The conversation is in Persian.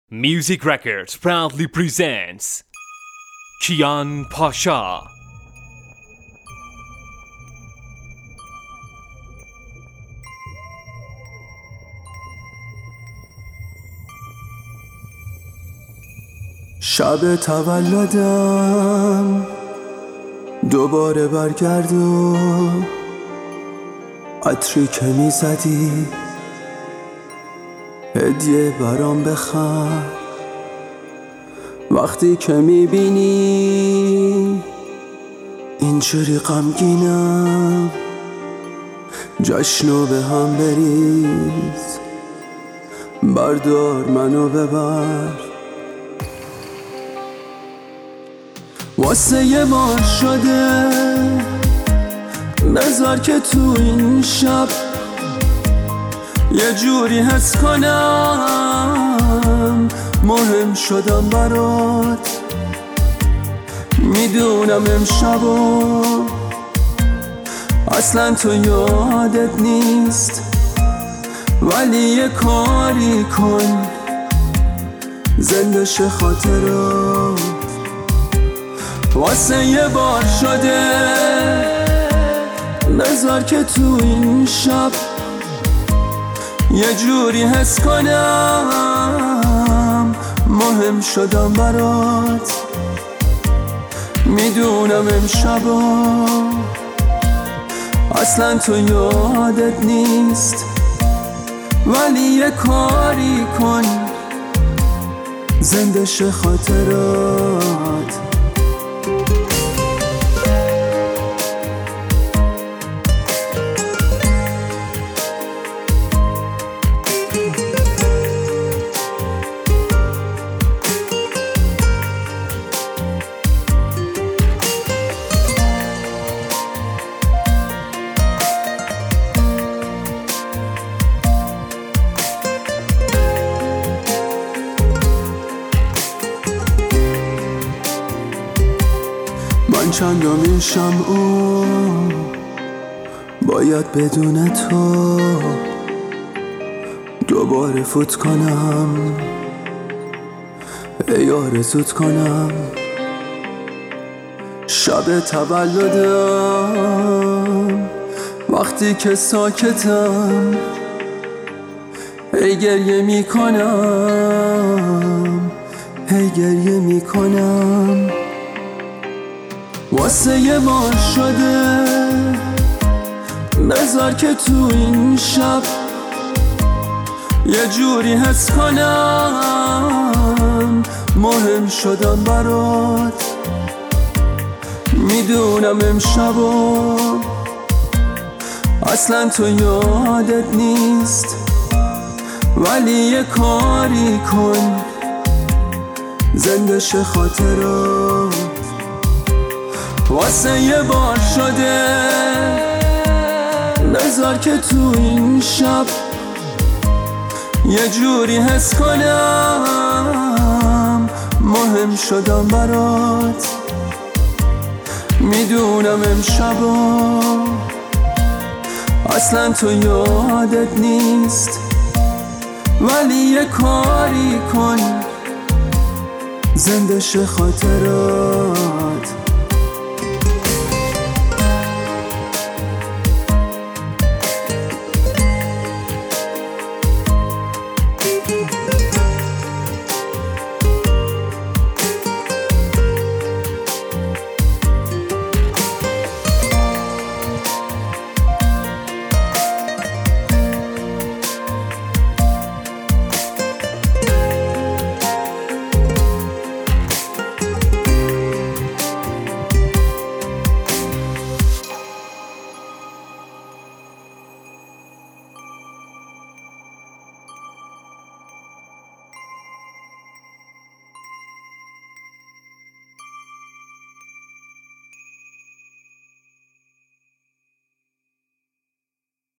Music Records proudly presents Kian Pasha. شب تولدم دوباره برگرد و عطری که میزدی هدیه برام بخر. وقتی که میبینی اینجوری غمگینم جشنو به هم بریز، بردار منو ببر. واسه یه بار شده بذار که تو این شب یه جوری حس کنم مهم شدم برات. میدونم امشبا اصلا تو یادت نیست، ولی یه کاری کن زنده شه خاطرات. واسه یه بار شده بذار که تو این شب یه جوری حس کنم مهم شدم برات. میدونم امشبا اصلا تو یادت نیست، ولی یه کاری کن زنده شه خاطرات. من چندمین شمعو باید بدون تو دوباره فوت کنم، ای آرزوت کنم. شب تولدم وقتی که ساکتم ای گریه میکنم، ای گریه میکنم. واسه یه بار شده بذار که تو این شب یه جوری حس کنم مهم شدم برات. میدونم امشبا اصلا تو یادت نیست، ولی یه کاری کن زنده شه خاطرات. واسه یه بار شده بذار که تو این شب یه جوری حس کنم مهم شدم برات. میدونم امشبا اصلا تو یادت نیست، ولی یه کاری کن زنده شه خاطرات.